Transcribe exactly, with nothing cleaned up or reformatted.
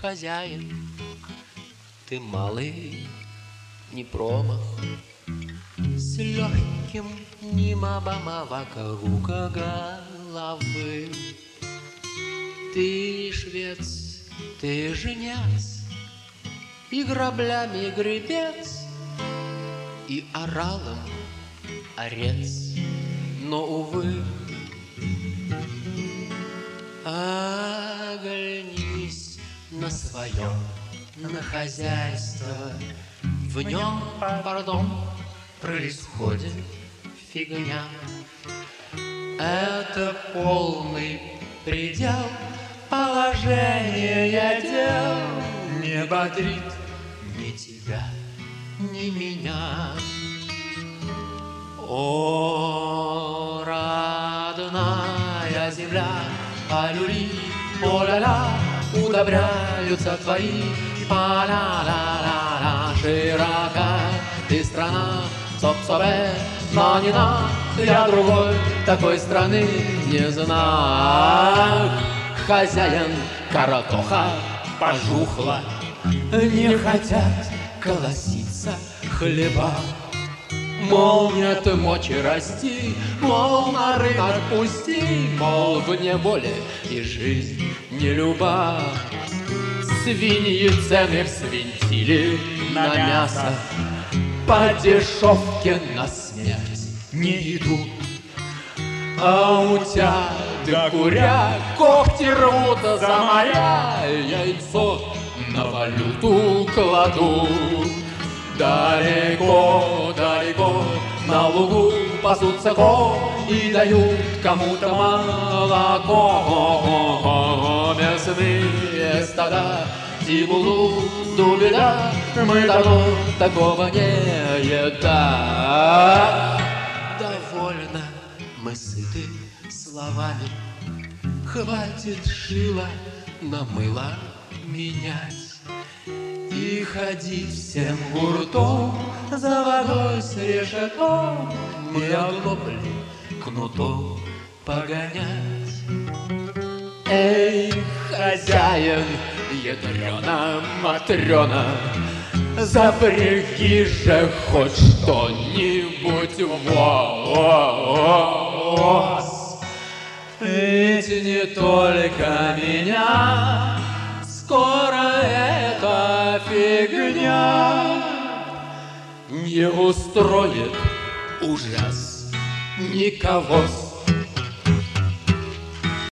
хозяин, ты малый не промах, с легким нимабама вокруг головы. Ты швец, ты женец, и граблями гребец, и оралом орец, но, увы, оглянись на свое, на хозяйство. В нем, пардон, происходит фигня. Это полный предел положения дел. Не бодрит ни тебя, ни меня. О, родная земля, алюри, о-ля-ля, удобряются твои поля-ля-ля-ля. Широка ты страна, соп-собе, но не нам. Я другой такой страны не знаю. Хозяин коротоха пожухла, не хотят колоситься хлеба. Мол, нет мочи расти, мол, на рынок пусти, мол, в неволе и жизнь не люба. Свиньи цены взвинтили на мясо, по дешевке на смерть не идут. А утя да куря когти рвут за моря, яйцо на валюту кладут. Далеко, далеко на лугу пасутся ко и дают кому-то молоко. Мясные стада, тибулу, дубеда, мы давно такого не едали. Довольно мы сыты словами, хватит шила на мыло менять. И ходить всем гуртом за водой с решетом, мы оглобли кнутом погонять. Эй, хозяин, ядрена Матрена, запряги же хоть что-нибудь в воз. Ведь не только меня скоро эта фигня не устроит ужас никого.